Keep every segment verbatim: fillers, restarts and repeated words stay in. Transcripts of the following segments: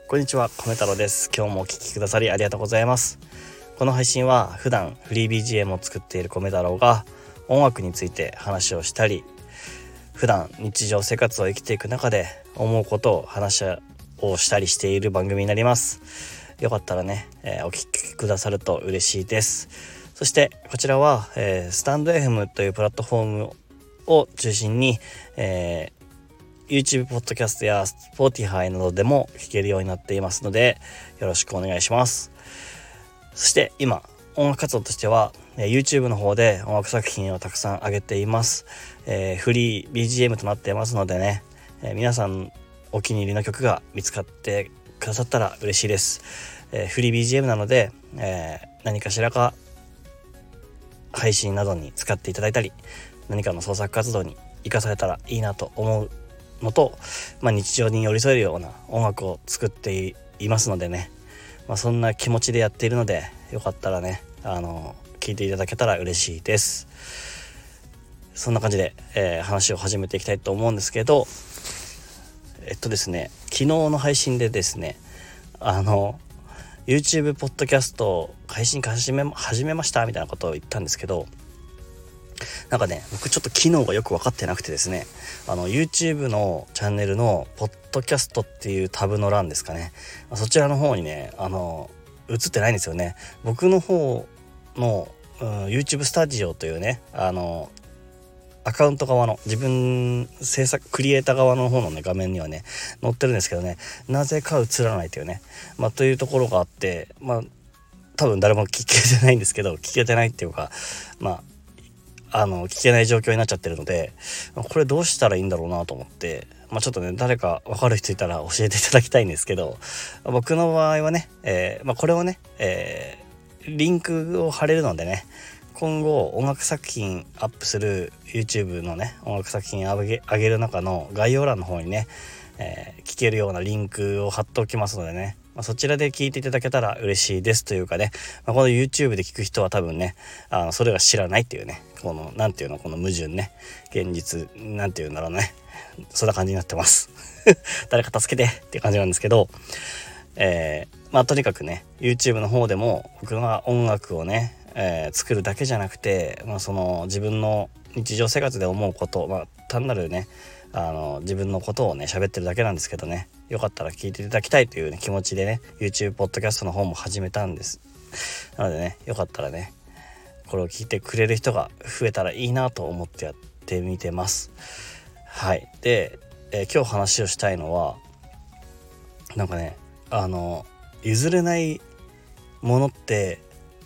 こんにちは、米太郎です。今日もお聞きくださりありがとうございます。この配信は普段フリー ビージーエム を作っている米太郎が音楽について話をしたり、普段日常生活を生きていく中で思うことを話をしたりしている番組になります。よかったらね、えー、お聞きくださると嬉しいです。そしてこちらは、えー、スタンド エフエム というプラットフォームを中心に、えーYouTube ポッドキャストや Spotify などでも聞けるようになっていますので、よろしくお願いします。そして今音楽活動としては YouTube の方で音楽作品をたくさん上げています。えー、フリー ビージーエム となっていますのでね、えー、皆さんお気に入りの曲が見つかってくださったら嬉しいです。えー、フリー ビージーエム なので、えー、何かしらか配信などに使っていただいたり、何かの創作活動に生かされたらいいなと思うのと、まあ、日常に寄り添えるような音楽を作っていますのでね、まあ、そんな気持ちでやっているので、よかったらね、あの聞いていただけたら嬉しいです。そんな感じで、えー、話を始めていきたいと思うんですけど、えっとですね昨日の配信でですね、あの YouTube ポッドキャスト配信始め始めましたみたいなことを言ったんですけど、なんかね、僕ちょっと機能がよく分かってなくてですね、あの YouTube のチャンネルのポッドキャストっていうタブの欄ですかね、そちらの方にね、あの映ってないんですよね。僕の方の、うん、YouTube スタジオというね、あのアカウント側の自分制作クリエイター側の方のね画面にはね載ってるんですけどね、なぜか映らないというね、まあというところがあって、まあ多分誰も聞けてないんですけど、聞けてないっていうか、まああの聞けない状況になっちゃってるので、これどうしたらいいんだろうなと思って、まあ、ちょっとね誰か分かる人いたら教えていただきたいんですけど、僕の場合はね、えーまあ、これをね、えー、リンクを貼れるのでね、今後音楽作品アップする YouTube のね音楽作品上げ、上げる中の概要欄の方にね、えー、聞けるようなリンクを貼っておきますのでね、まあ、そちらで聞いていただけたら嬉しいですというかね、まあ、この YouTube で聞く人は多分ね、あのそれが知らないっていうね、このなんていうの、この矛盾ね、現実なんていうんだろうね、そんな感じになってます誰か助けてっていう感じなんですけど、えー、まあとにかくね YouTube の方でも僕が音楽をね、えー、作るだけじゃなくて、まあ、その自分の日常生活で思うこと、まあ単なるねあの自分のことをね喋ってるだけなんですけどね、よかったら聞いていただきたいという、ね、気持ちでね YouTube ポッドキャストの方も始めたんです。なのでね、よかったらねこれを聞いてくれる人が増えたらいいなと思ってやってみてます。はい。で、えー、今日話をしたいのは、なんかねあの譲れないものって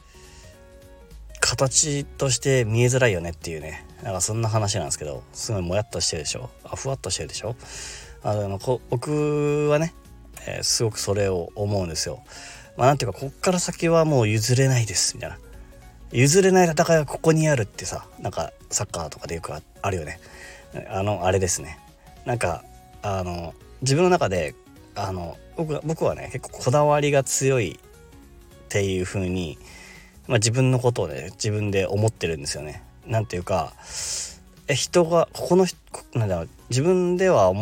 形として見えづらいよねっていうね、なんかそんな話なんですけど、すごいもやっとしてるでしょ、あふわっとしてるでしょ。あのこ僕はね、えー、すごくそれを思うんですよ。まあなんていうか、こっから先はもう譲れないですみたいな、譲れない戦いはここにあるってさ、なんかサッカーとかでよくあるよね、あのあれですね。なんかあの自分の中であの僕僕はね結構こだわりが強いっていう風に、まあ、自分のことをね自分で思ってるんですよね。なんていうか、え人がここのなんだろう、自分では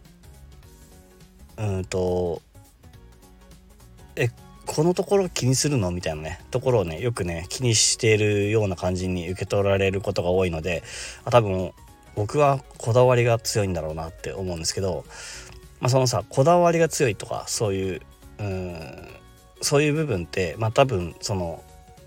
うんとえこのところ気にするのみたいなねところをねよくね気にしているような感じに受け取られることが多いので、多分僕はこだわりが強いんだろうなって思うんですけど、まあ、そのさこだわりが強いとかそういううーんそういう部分ってまあ多分その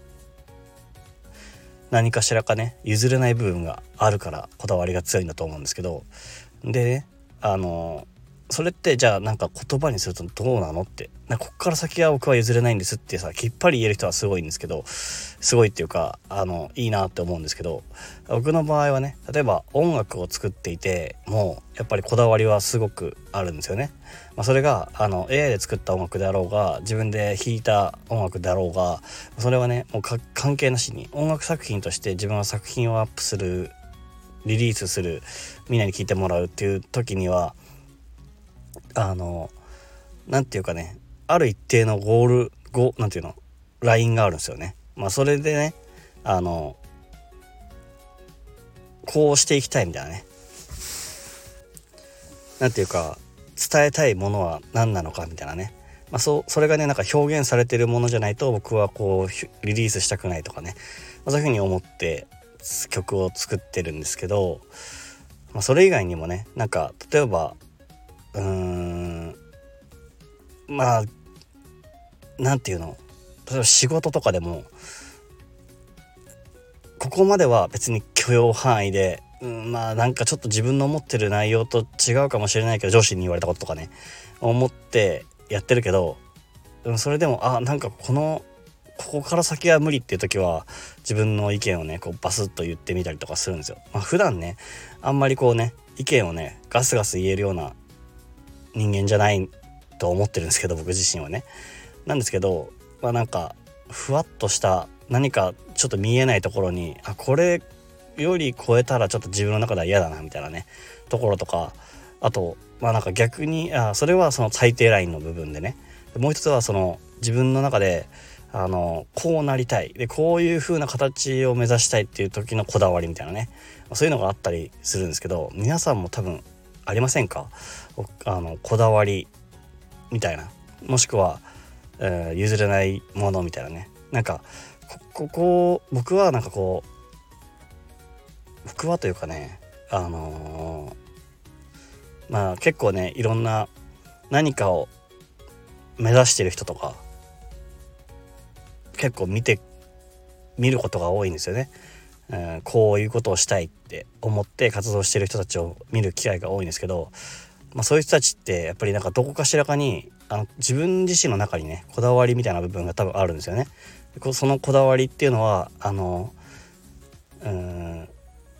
何かしらかね譲れない部分があるからこだわりが強いんだと思うんですけど、でねあのそれってじゃあなんか言葉にするとどうなのって、なんかこっから先は僕は譲れないんですってさきっぱり言える人はすごいんですけど、すごいっていうかあのいいなって思うんですけど、僕の場合はね例えば音楽を作っていてもうやっぱりこだわりはすごくあるんですよね。まあ、それがあの エーアイ で作った音楽であろうが自分で弾いた音楽であろうが、それはねもう関係なしに音楽作品として自分は作品をアップする、リリースする、みんなに聴いてもらうっていう時にはあのなんていうかね、ある一定のゴールゴなんていうのラインがあるんですよね。まあそれでねあのこうしていきたいみたいなね、なんていうか伝えたいものは何なのかみたいなね、 まあ、そうそれがねなんか表現されてるものじゃないと僕はこうリリースしたくないとかね、まあ、そういうふうに思って曲を作ってるんですけど、まあ、それ以外にもねなんか例えばうーんまあなんていうの、例えば仕事とかでもここまでは別に許容範囲で、うん、まあなんかちょっと自分の思ってる内容と違うかもしれないけど上司に言われたこととかね思ってやってるけど、うん、それでもあなんかこのここから先は無理っていう時は自分の意見をねこうバスッと言ってみたりとかするんですよ。まあ、普段ねあんまりこうね意見をねガスガス言えるような人間じゃないと思ってるんですけど僕自身はねなんですけど、まあなんかふわっとした何かちょっと見えないところにあこれより超えたらちょっと自分の中では嫌だなみたいなねところとか、あとまあなんか逆にあそれはその最低ラインの部分でね、もう一つはその自分の中であのこうなりたいでこういう風な形を目指したいっていう時のこだわりみたいなね、そういうのがあったりするんですけど、皆さんも多分ありませんか？あのこだわりみたいな、もしくは、えー、譲れないものみたいなね、なんかここ僕はなんかこう僕はというかねあのー、まあ結構ねいろんな何かを目指してる人とか結構見て見ることが多いんですよね、うん、こういうことをしたいって思って活動してる人たちを見る機会が多いんですけど、まあ、そういう人たちってやっぱりなんかどこかしらかにあの自分自身の中にねこだわりみたいな部分が多分あるんですよね。そのこだわりっていうのはあのうーん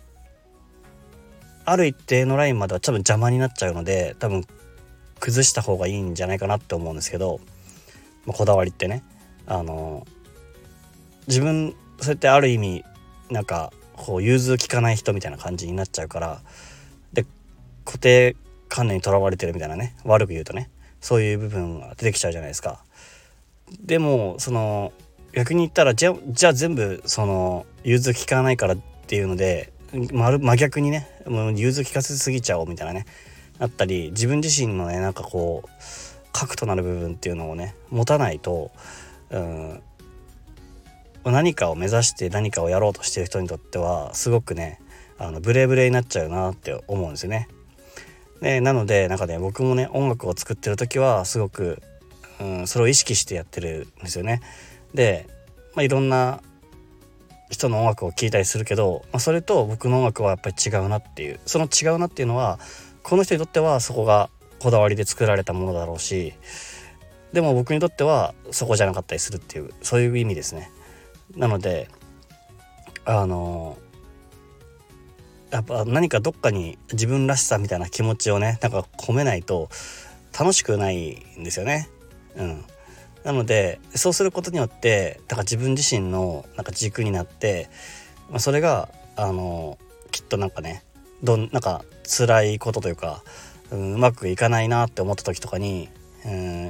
ある一定のラインまでは多分邪魔になっちゃうので多分崩した方がいいんじゃないかなって思うんですけど、まあ、こだわりってねあの自分そうやってある意味なんかこう融通きかない人みたいな感じになっちゃうからで固定観念にとらわれてるみたいなね、悪く言うとねそういう部分が出てきちゃうじゃないですか。でもその逆に言ったらじゃじゃあ全部その融通きかないからっていうので真真逆にねもう融通きかせすぎちゃおうみたいなねあったり、自分自身のねなんかこう核となる部分っていうのをね持たないと、うん何かを目指して何かをやろうとしてる人にとってはすごくねあのブレブレになっちゃうなって思うんですよね。でなのでなんかね僕もね音楽を作ってる時はすごく、うん、それを意識してやってるんですよね。で、まあ、いろんな人の音楽を聴いたりするけど、まあ、それと僕の音楽はやっぱり違うなっていう、その違うなっていうのはこの人にとってはそこがこだわりで作られたものだろうし、でも僕にとってはそこじゃなかったりするっていう、そういう意味ですね。なのであのやっぱ何かどっかに自分らしさみたいな気持ちをねなんか込めないと楽しくないんですよね。うん、なのでそうすることによってだから自分自身のなんか軸になって、まあ、それがあのきっとなんかねどんなんか辛いことというか、うん、うまくいかないなって思った時とかに、うん、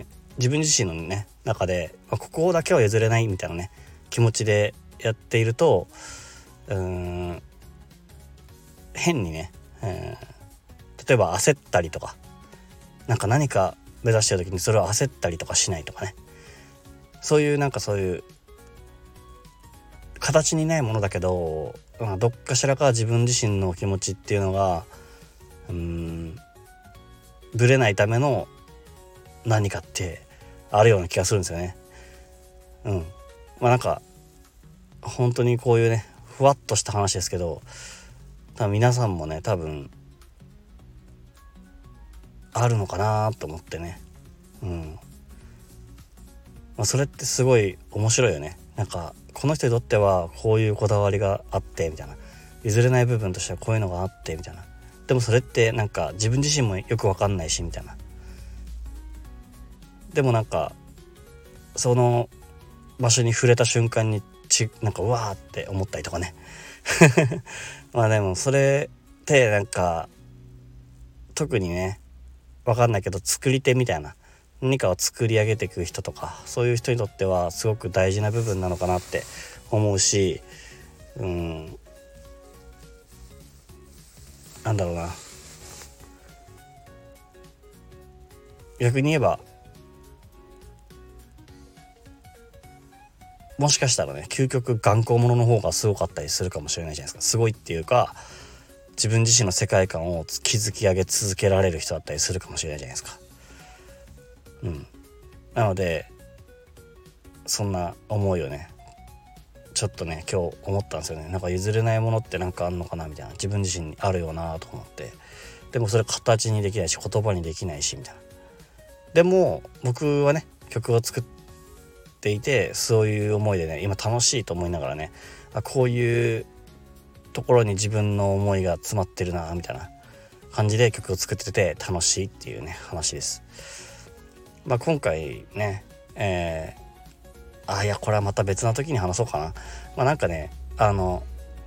自分自身のね中で、まあ、ここだけは譲れないみたいなね気持ちでやっていると、うーん変にね、えー、例えば焦ったりとかなんか何か目指してる時にそれを焦ったりとかしないとかね、そういうなんかそういう形にないものだけど、まあ、どっかしらか自分自身の気持ちっていうのがうーんぶれないための何かってあるような気がするんですよね。うん、まあなんか本当にこういうねふわっとした話ですけど、多分皆さんもね多分あるのかなと思ってね、うんまあ、それってすごい面白いよね。なんかこの人にとってはこういうこだわりがあってみたいな、譲れない部分としてはこういうのがあってみたいな、でもそれってなんか自分自身もよく分かんないしみたいな、でもなんかその場所に触れた瞬間にちなんかうわーって思ったりとかねまあでもそれってなんか特にね分かんないけど作り手みたいな何かを作り上げていく人とかそういう人にとってはすごく大事な部分なのかなって思うし、うんなんだろうな、逆に言えばもしかしたらね究極頑固者の方がすごかったりするかもしれないじゃないですか。すごいっていうか自分自身の世界観を築き上げ続けられる人だったりするかもしれないじゃないですか。うんなのでそんな思いをねちょっとね今日思ったんですよね。なんか譲れないものってなんかあんのかなみたいな、自分自身にあるよなと思って、でもそれ形にできないし言葉にできないしみたいな。でも僕はね曲を作っていてそういう思いでね今楽しいと思いながらね、あこういうところに自分の思いが詰まってるなみたいな感じで曲を作ってて楽しいっていうね話です。まあ今回ねえーあいやこれはまた別な時に話そうかな。まあなんかねあの、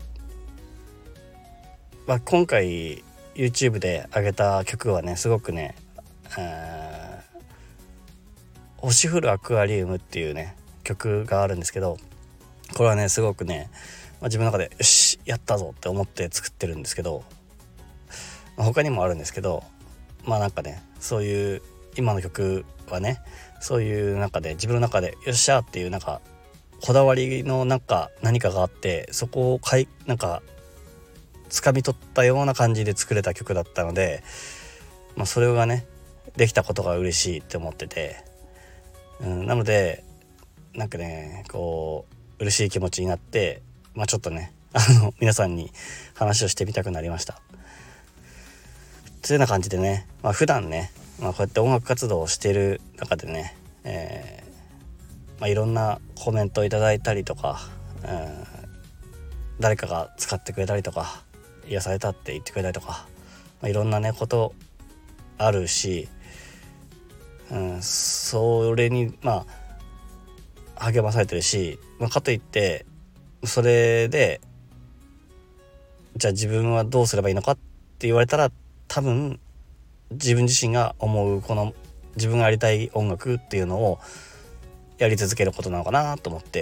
まあ、今回 YouTube で上げた曲はねすごくね、えー、星降るアクアリウムっていうね曲があるんですけど、これはねすごくね、まあ、自分の中でよしやったぞって思って作ってるんですけど、まあ、他にもあるんですけど、まあなんかねそういう今の曲はねそういう中で自分の中でよっしゃっていうなんかこだわりのなんか何かがあって、そこをかいなんか掴み取ったような感じで作れた曲だったので、まあ、それがねできたことが嬉しいって思ってて、うん、なのでなんかねこう嬉しい気持ちになって、まあ、ちょっとねあの皆さんに話をしてみたくなりました。そういうような感じでね、まあ、普段ねまあ、こうやって音楽活動をしている中でね、えーまあ、いろんなコメントをいただいたりとか、うん、誰かが使ってくれたりとか癒されたって言ってくれたりとか、まあ、いろんなねことあるし、うん、それにまあ励まされてるし、まあ、かといってそれでじゃあ自分はどうすればいいのかって言われたら多分自分自身が思うこの自分がやりたい音楽っていうのをやり続けることなのかなと思って、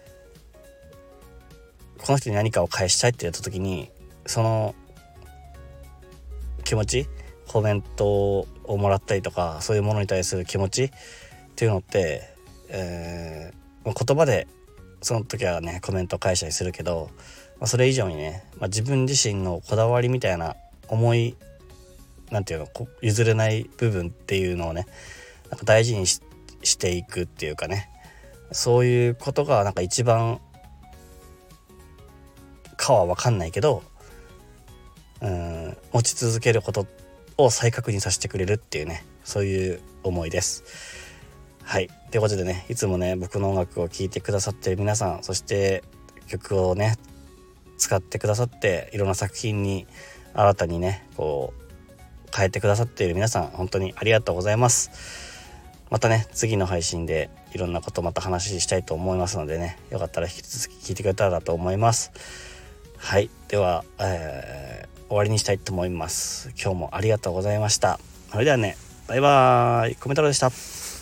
この人に何かを返したいってやった時にその気持ちコメントをもらったりとかそういうものに対する気持ちっていうのって、えー、言葉でその時はねコメントを返したりするけど、まあ、それ以上にね、まあ、自分自身のこだわりみたいな思いなんていうの譲れない部分っていうのをねなんか大事に し, していくっていうかね、そういうことがなんか一番かは分かんないけどうん持ち続けることを再確認させてくれるっていうねそういう思いです。はいということでねいつもね僕の音楽を聴いてくださっている皆さん、そして曲をね使ってくださっていろんな作品に新たにねこう変えてくださっている皆さん本当にありがとうございます。またね次の配信でいろんなことまた話したいと思いますのでね、よかったら引き続き聞いてくれたらと思います。はいでは、えー、終わりにしたいと思います。今日もありがとうございました。それではねバイバーイ、コメ太郎でした。